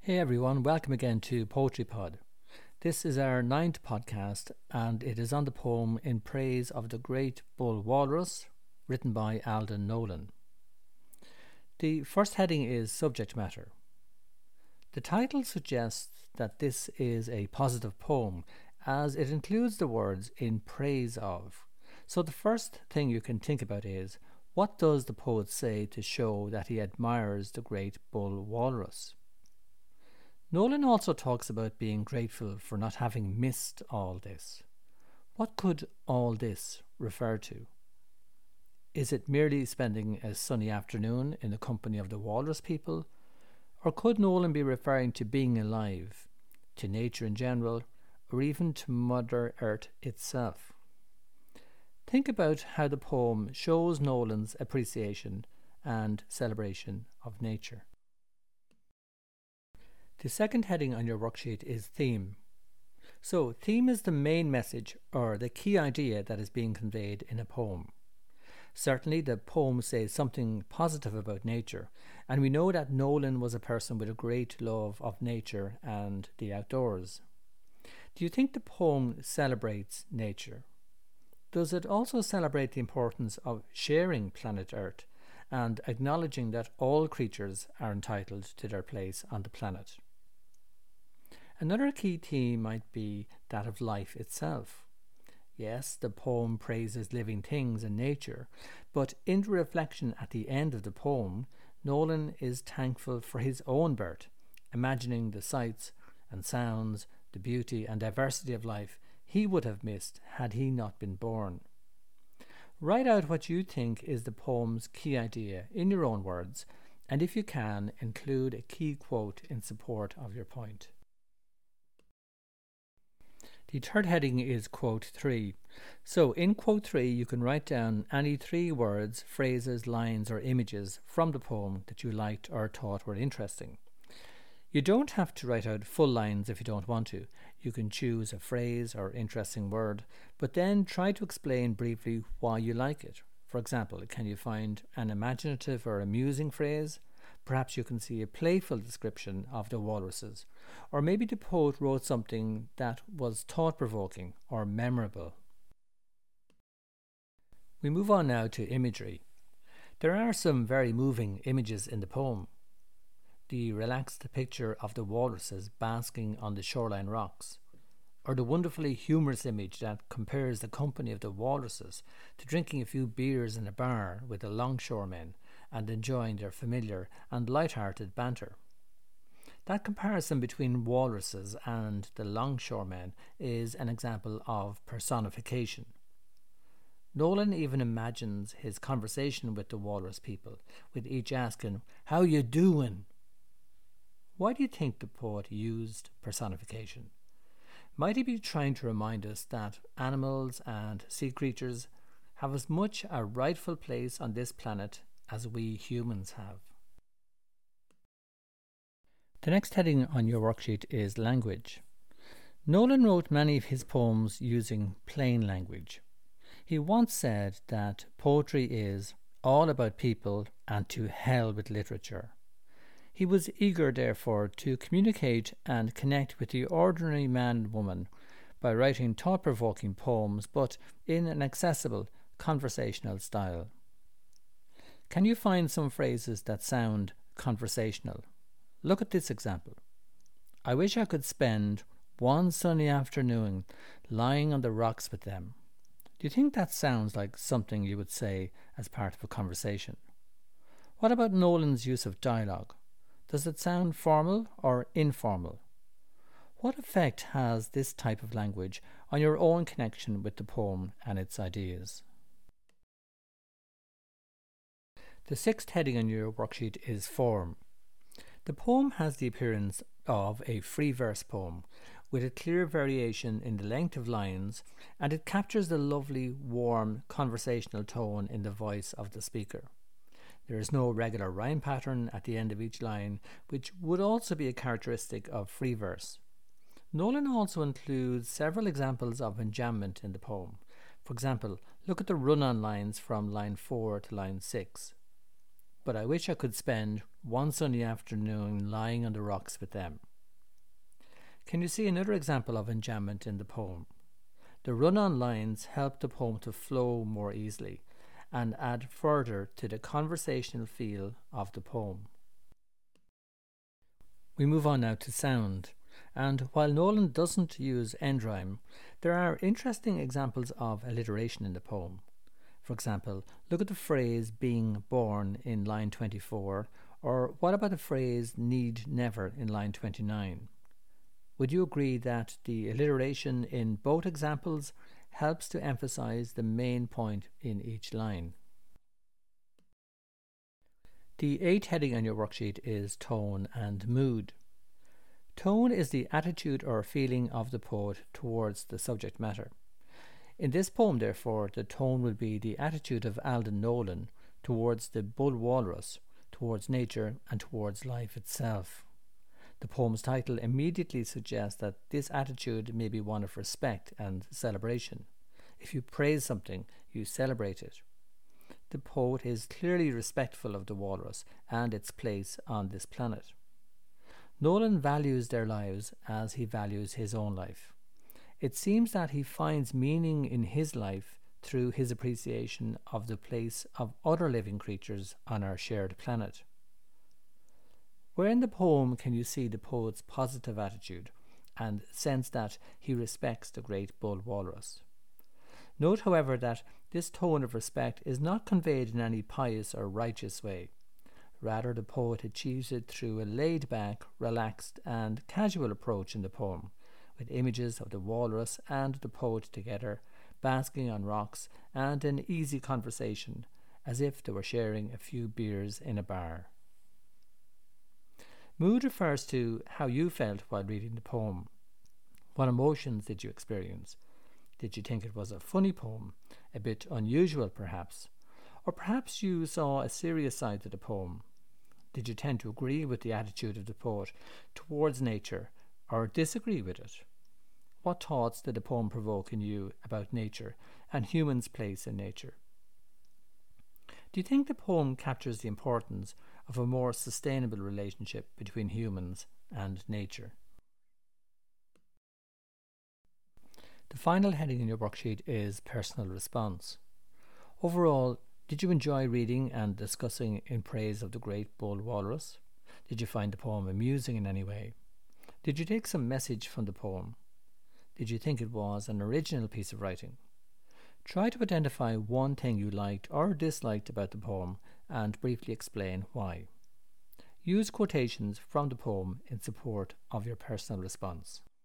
Hey everyone, welcome again to Poetry Pod. This is our ninth podcast and it is on the poem In Praise of the Great Bull Walrus, written by Alden Nolan. The first heading is Subject Matter. The title suggests that this is a positive poem as it includes the words in praise of. So the first thing you can think about is, what does the poet say to show that he admires the great bull walrus? Nolan also talks about being grateful for not having missed all this. What could all this refer to? Is it merely spending a sunny afternoon in the company of the walrus people? Or could Nolan be referring to being alive, to nature in general, or even to Mother Earth itself? Think about how the poem shows Nolan's appreciation and celebration of nature. The second heading on your worksheet is Theme. So, theme is the main message or the key idea that is being conveyed in a poem. Certainly, the poem says something positive about nature, and we know that Nolan was a person with a great love of nature and the outdoors. Do you think the poem celebrates nature? Does it also celebrate the importance of sharing planet Earth and acknowledging that all creatures are entitled to their place on the planet? Another key theme might be that of life itself. Yes, the poem praises living things and nature, but in the reflection at the end of the poem, Nolan is thankful for his own birth, imagining the sights and sounds, the beauty and diversity of life he would have missed had he not been born. Write out what you think is the poem's key idea in your own words, and if you can, include a key quote in support of your point. The third heading is Quote 3. So in Quote 3 you can write down any 3 words, phrases, lines or images from the poem that you liked or thought were interesting. You don't have to write out full lines if you don't want to. You can choose a phrase or interesting word, but then try to explain briefly why you like it. For example, can you find an imaginative or amusing phrase? Perhaps you can see a playful description of the walruses. Or maybe the poet wrote something that was thought-provoking or memorable. We move on now to imagery. There are some very moving images in the poem. The relaxed picture of the walruses basking on the shoreline rocks, or the wonderfully humorous image that compares the company of the walruses to drinking a few beers in a bar with the longshoremen and enjoying their familiar and light-hearted banter. That comparison between walruses and the longshoremen is an example of personification. Nolan even imagines his conversation with the walrus people, with each asking, "How you doing?" Why do you think the poet used personification? Might he be trying to remind us that animals and sea creatures have as much a rightful place on this planet as we humans have? The next heading on your worksheet is Language. Nolan wrote many of his poems using plain language. He once said that poetry is all about people and to hell with literature. He was eager, therefore, to communicate and connect with the ordinary man and woman by writing thought-provoking poems, but in an accessible, conversational style. Can you find some phrases that sound conversational? Look at this example. I wish I could spend one sunny afternoon lying on the rocks with them. Do you think that sounds like something you would say as part of a conversation? What about Nolan's use of dialogue? Does it sound formal or informal? What effect has this type of language on your own connection with the poem and its ideas? The sixth heading on your worksheet is Form. The poem has the appearance of a free verse poem with a clear variation in the length of lines, and it captures the lovely, warm, conversational tone in the voice of the speaker. There is no regular rhyme pattern at the end of each line, which would also be a characteristic of free verse. Nolan also includes several examples of enjambment in the poem. For example, look at the run-on lines from line 4 to line 6. but I wish I could spend one sunny afternoon lying on the rocks with them. Can you see another example of enjambment in the poem? The run-on lines help the poem to flow more easily and add further to the conversational feel of the poem. We move on now to sound, and while Nolan doesn't use end rhyme, there are interesting examples of alliteration in the poem. For example, look at the phrase being born in line 24, or what about the phrase need never in line 29? Would you agree that the alliteration in both examples helps to emphasize the main point in each line? The 8th heading on your worksheet is tone and mood. Tone is the attitude or feeling of the poet towards the subject matter. In this poem, therefore, the tone will be the attitude of Alden Nolan towards the bull walrus, towards nature, and towards life itself. The poem's title immediately suggests that this attitude may be one of respect and celebration. If you praise something, you celebrate it. The poet is clearly respectful of the walrus and its place on this planet. Nolan values their lives as he values his own life. It seems that he finds meaning in his life through his appreciation of the place of other living creatures on our shared planet. Where in the poem can you see the poet's positive attitude and sense that he respects the great bull walrus? Note, however, that this tone of respect is not conveyed in any pious or righteous way. Rather, the poet achieves it through a laid-back, relaxed and casual approach in the poem, with images of the walrus and the poet together, basking on rocks and in easy conversation, as if they were sharing a few beers in a bar. Mood refers to how you felt while reading the poem. What emotions did you experience? Did you think it was a funny poem, a bit unusual perhaps? Or perhaps you saw a serious side to the poem? Did you tend to agree with the attitude of the poet towards nature or disagree with it? What thoughts did the poem provoke in you about nature and humans' place in nature? Do you think the poem captures the importance of a more sustainable relationship between humans and nature? The final heading in your worksheet is personal response. Overall, did you enjoy reading and discussing in praise of the great bull walrus? Did you find the poem amusing in any way? Did you take some message from the poem? Did you think it was an original piece of writing? Try to identify one thing you liked or disliked about the poem and briefly explain why. Use quotations from the poem in support of your personal response.